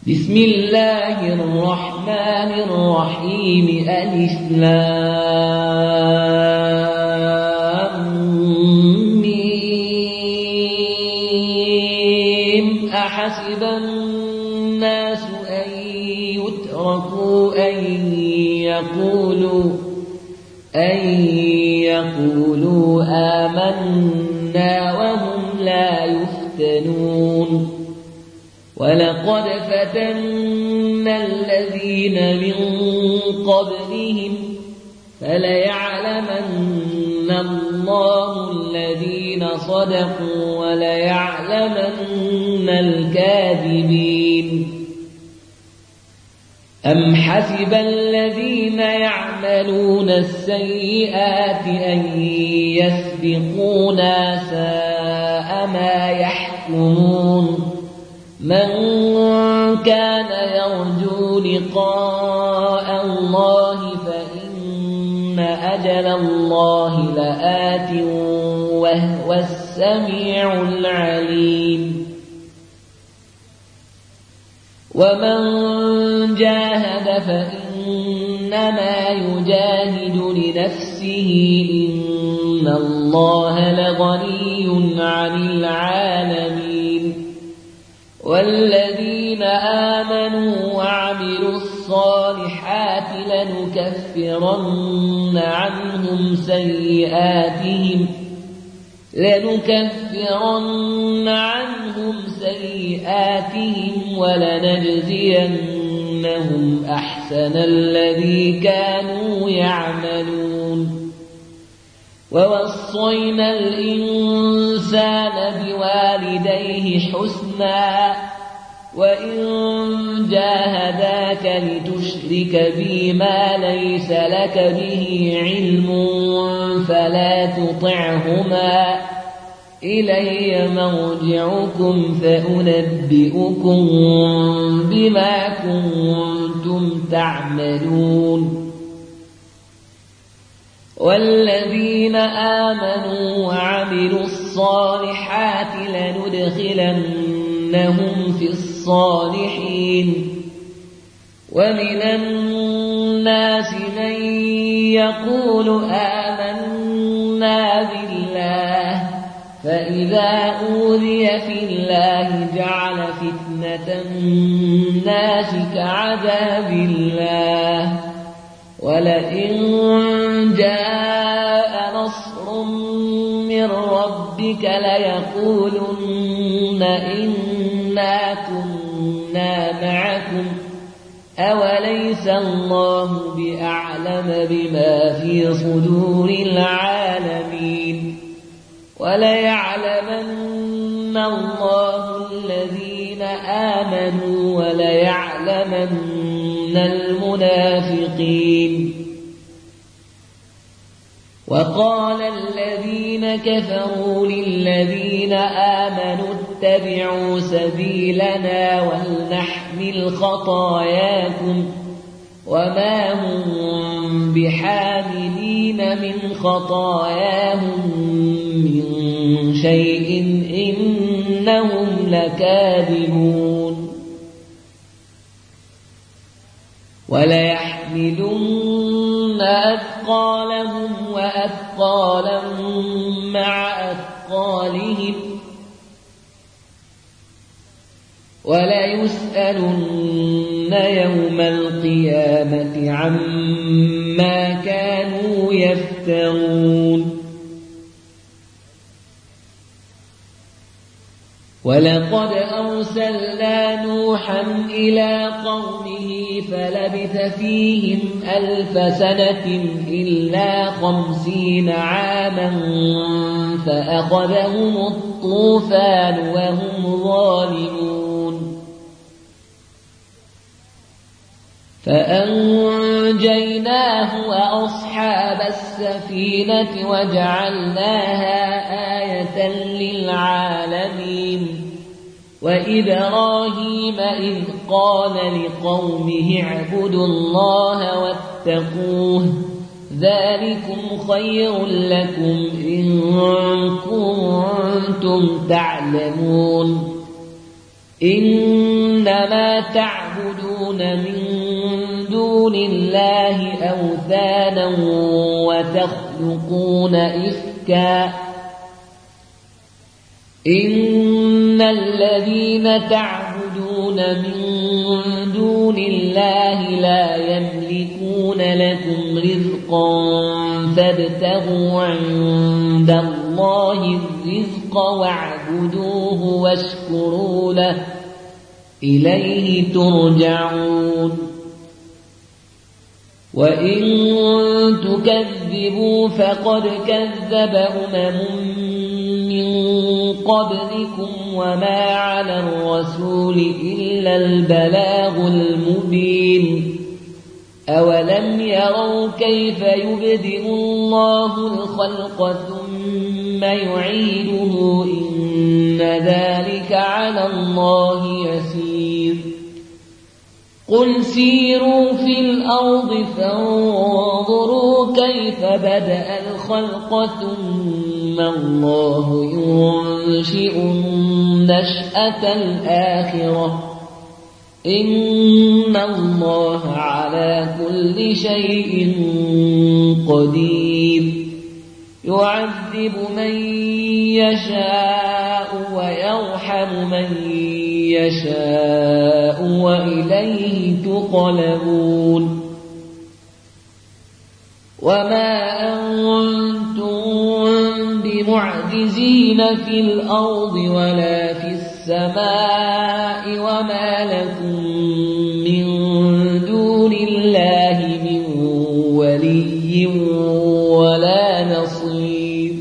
بسم الله الرحمن الرحيم ألف لام ميم أحسب الناس أن يتركوا أن يقولوا آمنا وهم لا يفتنون ولقد فتنا الذين من قبلهم فليعلمن الله الذين صدقوا وليعلمن الكاذبين أم حسب الذين يعملون السيئات أن يسبقونا ساء ما يحكمون من كان يرجو لقاء الله فإن أجل الله لآت وهو السميع العليم ومن جاهد فإنما يجاهد لنفسه إن الله لغني عن العالمين والذين آمنوا وعملوا الصالحات لنكفرن عنهم سيئاتهم ولنجزينهم أحسن الذي كانوا يعملون ووصينا الإنسان بوالديه حسنا وإن جاهداك لتشرك بي ما ليس لك به علم فلا تطعهما إلي مرجعكم فأنبئكم بما كنتم تعملون والذين آمنوا وعملوا الصالحات لندخلنهم في الصالحين ومن الناس من يقول آمنا بالله فإذا أوذي في الله جعل فتنة الناس كعذاب الله ولئن جاء نصر من ربك ليقولن إنا كنا معكم أوليس الله بأعلم بما في صدور العالمين وليعلمن الله الذين آمنوا وليعلمن المنافقين وقال الذين كفروا للذين آمنوا اتبعوا سبيلنا ولنحمل خطاياكم وما هم بحاملين من خطاياهم من شيء إنهم لكاذبون وليحملن أثقالهم وأثقالا مع أثقالهم وليسألن يوم القيامة عما كانوا يفترون ولقد أرسلنا نوحا إلى قومه فلبث فيهم 1000 سنة إلا 50 عاما فأخذهم الطوفان وهم ظالمون فأنجيناه وأصحاب السفينة وجعلناها آية للعالمين وإبراهيم إذ قال لقومه اعبدوا الله واتقوه ذلكم خير لكم إن كنتم تعلمون إنما تعبدون من دون الله أوثانا وتخلقون إفكا إن الذين تعبدون من دون الله لا يملكون لكم رزقا فابتغوا عند الله الرزق واعبدوه واشكروا له إليه ترجعون وإن تكذبوا فقد كذب من قبلكم وما على الرسول إلا البلاغ المبين أولم يروا كيف يبدئ الله الخلق ثم يعيده إن ذلك على الله يسير قل سيروا في الأرض فانظروا كيف بدأ الخلق ثم الله ينشئ النشأة الآخرة إن الله على كل شيء قدير يعذب من يشاء ويرحم من يشاء وإليه تقلبون وما أنتم بمعجزين في الأرض ولا في السماء وما لكم من دون الله من ولي ولا نصير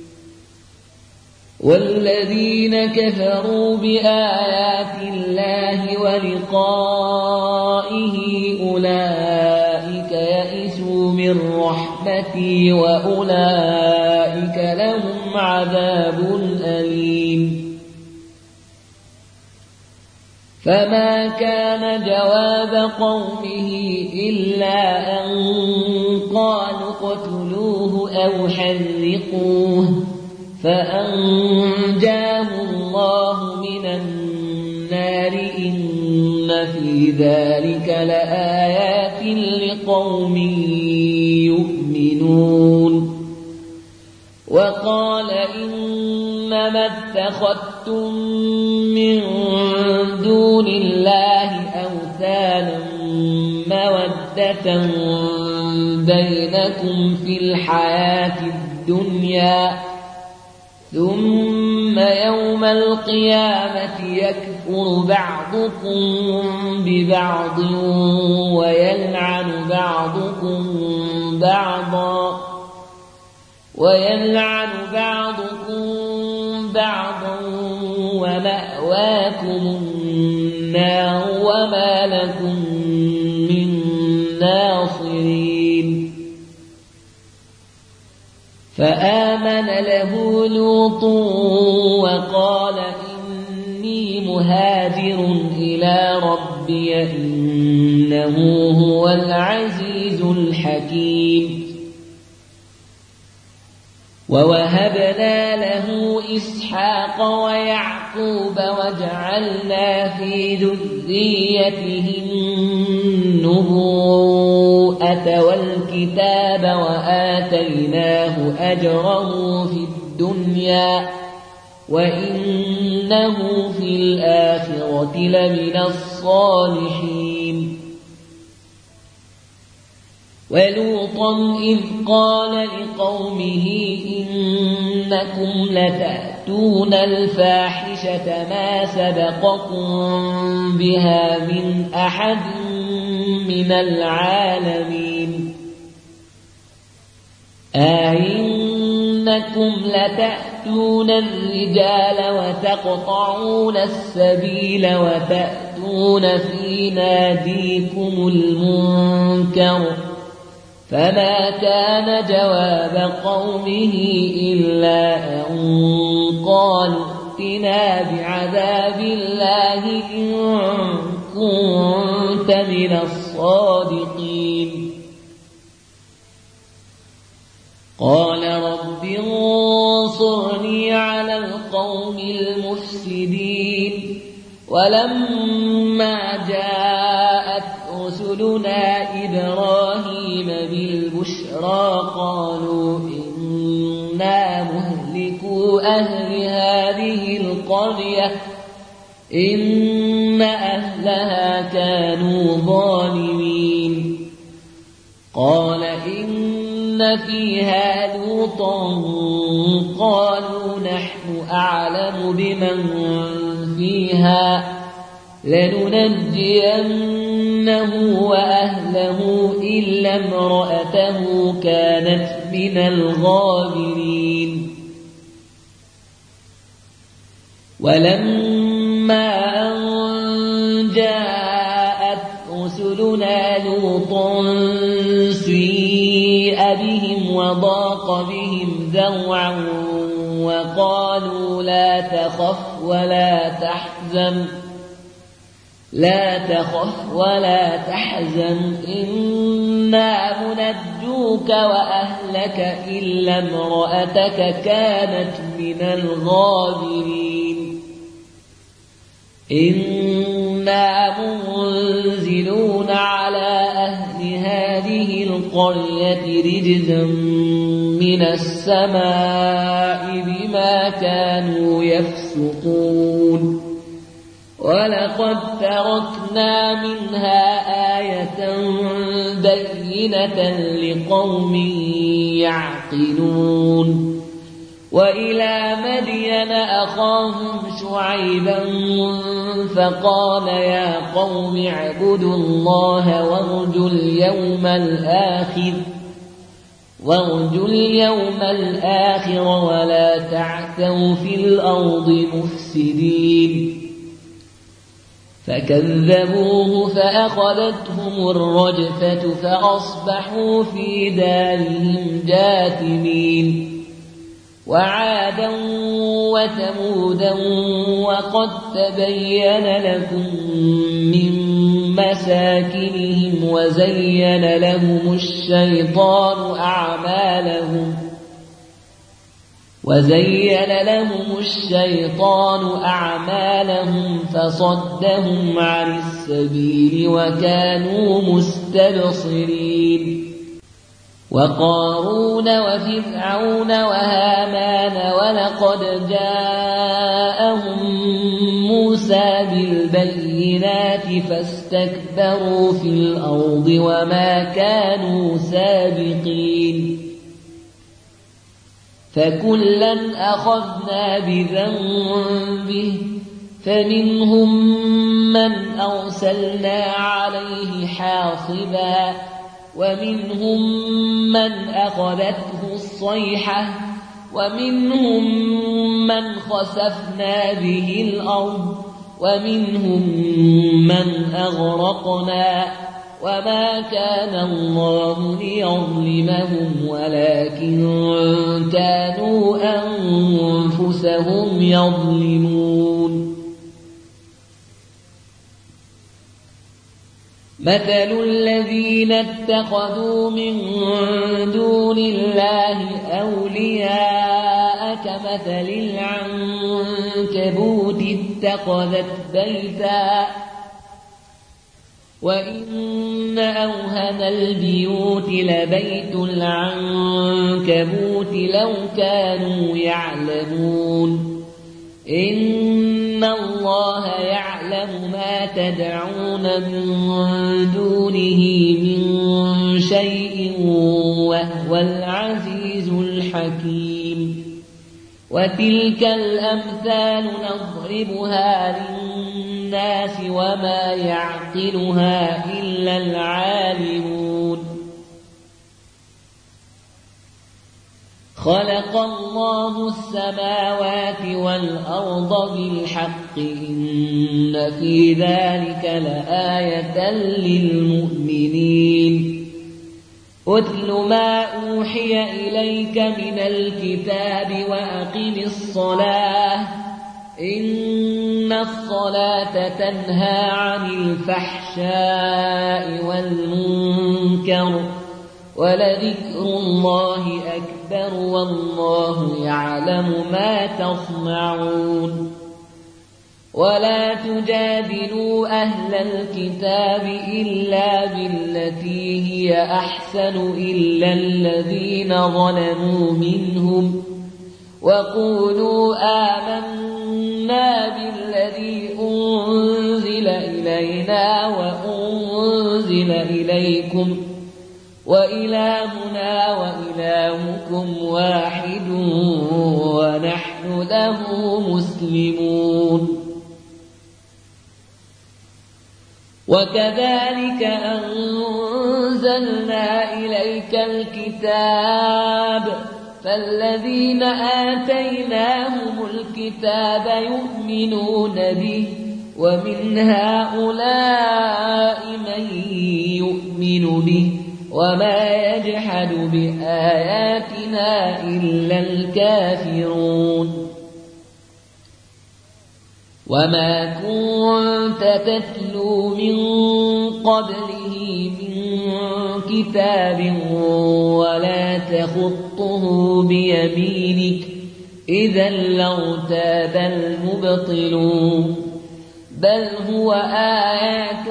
والذين كفروا بآيات الله ولقائه أولئك يئسوا من رحمتي وأولئك لهم عذاب أليم فما كان جواب قومه إلا أن قالوا اقتلوه أو حرقوه فأنجاه الله من النار إن في ذلك لآيات لقوم يؤمنون وقال إنما اتخذتم من دون الله أوثانا مودة بينكم في الحياة الدنيا ثم يوم القيامة يكفر بعضكم ببعض ويلعن بعضكم بعضا ومأواكم النار وما لكم من ناصرين فآمن له لوط وقال إني مهاجر إلى ربي إنه هو العزيز الحكيم ووهبنا له إسحاق ويعقوب وجعلنا في ذريته النبوءة والكتاب وآتيناه أجره في الدنيا وإنه في الآخرة لمن الصالحين ولوطا إذ قال لقومه إنكم لتأتون الفاحشة ما سبقكم بها من أحد من العالمين أئنكم لتأتون الرجال وتقطعون السبيل وتأتون في ناديكم المنكر فما كان جواب قومه إلا أن قالوا ائتنا بعذاب الله إن كنت من الصادقين قال رب انصرني على القوم المفسدين ولما جاءت رسلنا إبراهيم بالبشرى قالوا إنا مهلكو أهل هذه القرية إن أهلها كانوا ظالمين قال إن فيها لوطا قالوا نحن أعلم بمن فيها لننجينه وأهله إلا امرأته كانت من الغابرين ولما أن جاءت رسلنا لوطا سيء بهم وضاق بهم ذرعا وقالوا لا تخف ولا تحزن إنا منجوك وأهلك إلا امرأتك كانت من الغابرين إنا منزلون على أهل هذه القرية رجزا من السماء بما كانوا يفسقون ولقد تركنا منها آية بينة لقوم يعقلون وإلى مدين أخاهم شعيبا فقال يا قوم اعبدوا الله وارجوا اليوم الآخر ولا تعثوا في الأرض مفسدين فكذبوه فأخذتهم الرجفة فأصبحوا في دارهم جاثمين وعادا وثمودا وقد تبين لكم من مساكنهم وزين لهم الشيطان أعمالهم فصدهم عن السبيل وكانوا مستبصرين وقارون وفرعون وهامان ولقد جاءهم موسى بالبينات فاستكبروا في الأرض وما كانوا سابقين فكلا أخذنا بذنبه فمنهم من أرسلنا عليه حاصبا ومنهم من أخذته الصيحة ومنهم من خسفنا به الأرض ومنهم من أغرقنا وما كان الله ليظلمهم ولكن كانوا أنفسهم يظلمون مثل الذين اتخذوا من دون الله أولياء كمثل العنكبوت اتخذت بيتا وإن أوهن البيوت لبيت العنكبوت لو كانوا يعلمون إن الله يعلم ما تدعون من دونه من شيء وهو العزيز الحكيم وتلك الأمثال نضربها للناس وما يعقلها إلا العالمون خلق الله السماوات والأرض بالحق إن في ذلك لآية للمؤمنين أتل ما أوحي إليك من الكتاب وأقم الصلاة إن الصلاة تنهى عن الفحشاء والمنكر ولذكر الله أكبر والله يعلم ما تصنعون ولا تجادلوا أهل الكتاب إلا بالتي هي أحسن إلا الذين ظلموا منهم وقولوا آمنا بالذي أنزل إلينا وأنزل إليكم وإلهنا وإلهكم واحد ونحن له مسلمون وكذلك أنزلنا إليك الكتاب فالذين آتيناهم الكتاب يؤمنون به ومن هؤلاء من يؤمن به وما يجحد بآياتنا إلا الكافرون وما كنت تتلو من قبله من كتاب ولا تخطه بيمينك إذا لارتاب المبطلون بل هو آيات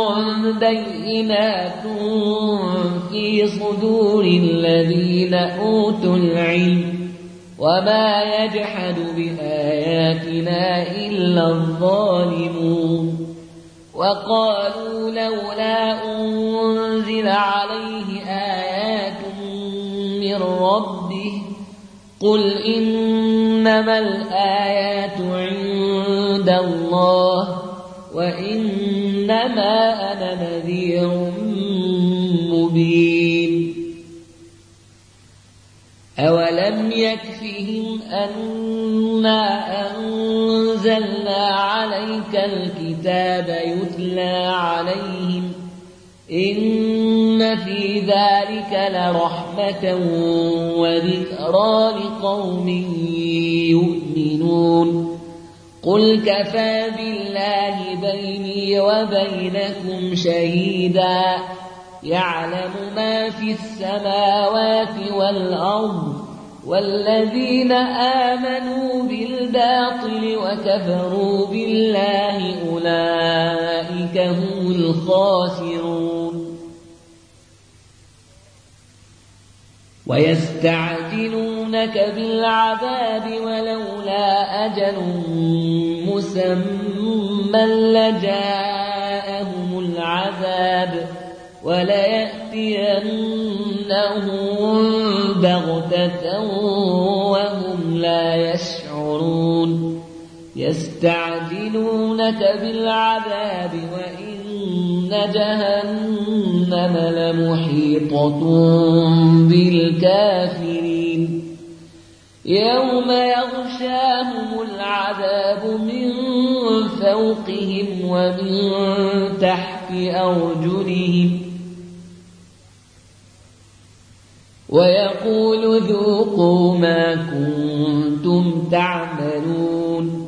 بينات في صدور الذين أوتوا العلم وما يجحد بآياتنا إلا الظالمون وقالوا لولا أنزل عليه آيات من ربه قل إنما الآيات عند الله وإنما أنا نذير مبين أولم يكفهم أنا أنزلنا عليك الكتاب يتلى عليهم إن في ذلك لرحمة وذكرى لقوم يؤمنون قل كفى بالله بيني وبينكم شهيدا يعلم ما في السماوات والأرض والذين آمنوا بالباطل وكفروا بالله أولئك هم الخاسرون ويستعجلونك بالعذاب ولولا أجل مسمى لجاءهم العذاب وليأتينهم بغتة وهم لا يشعرون يستعجلونك بالعذاب وإن جهنم لمحيطة بالكافرين يوم يغشاهم العذاب من فوقهم ومن تحت أرجلهم ويقول ذوقوا ما كنتم تعملون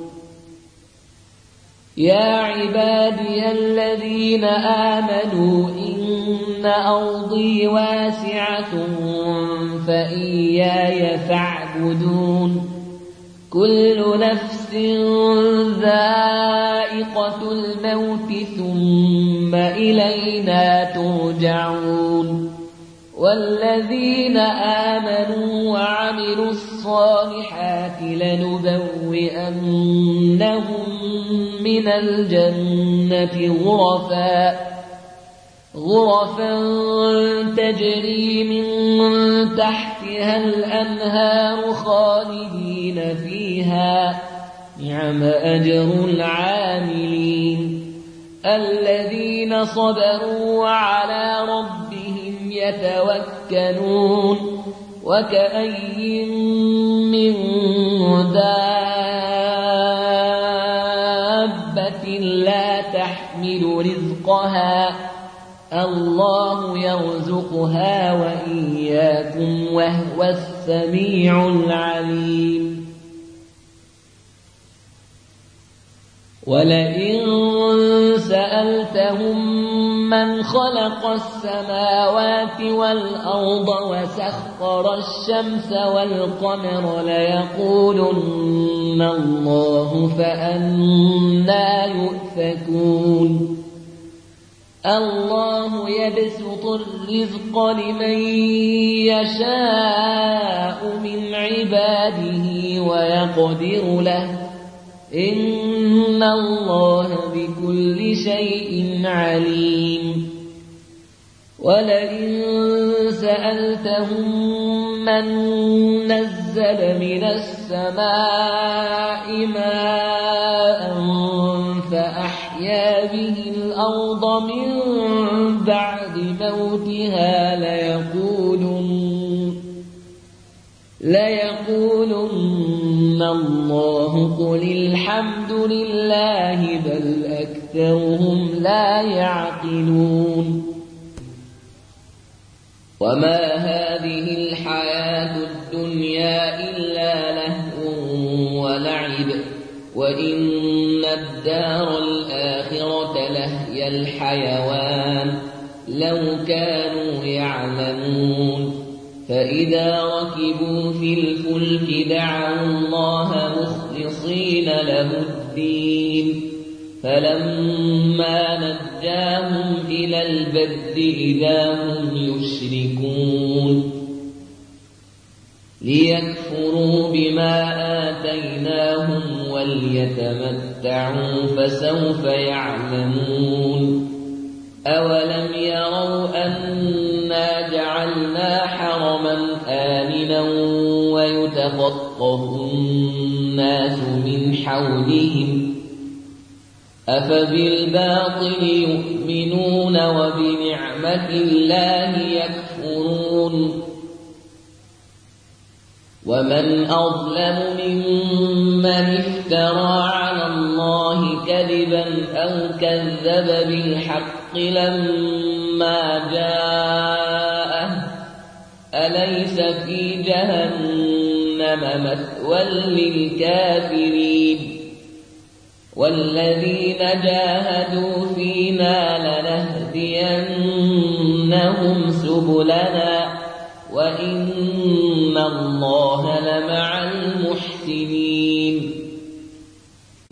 يا عبادي الذين آمنوا إن أرضي واسعة فإياي فاعبدون كل نفس ذائقة الموت ثم إلينا ترجعون والذين آمنوا وعملوا الصالحات لنبوئنهم من الجنة غرفا تجري من تحتها الأنهار خالدين فيها نعم أجر العاملين الذين صبروا وعلى ربهم يتوكلون وكأي من دابة لا تحمل رزقها الله يرزقها وإياكم وهو السميع العليم ولئن سألتهم من خلق السماوات والأرض وسخر الشمس والقمر ليقولن الله فأنى يؤفكون الله يبسط الرزق لمن يشاء من عباده ويقدر له إن الله بكل شيء عليم ولئن سألتهم من نزل من السماء ماء فأحيا به الأرض من بعد موتها ليقولن الله قل الحمد لله بل أكثرهم لا يعقلون وما هذه الحياة الدنيا إلا لهو ولعب وإن الدار الآخرة لهي الحيوان لو كانوا يعلمون فإذا ركبوا في الفلك دعوا الله مخلصين له الدين فلما نجاهم إلى البر إذا هم يشركون ليكفروا بما آتيناهم وليتمتعوا فسوف يعلمون أولم يروا أنا جعلنا حرما آمنا ويتخطف الناس من حولهم أفبالباطل يؤمنون وبنعمة الله يكفرون ومن أظلم ممن افترى على الله كذبا أو كذب بالحق لما جاءه أليس في جهنم مثوى للكافرين والذين جاهدوا فينا لنهدينهم سبلنا وإن الله لمع المحسنين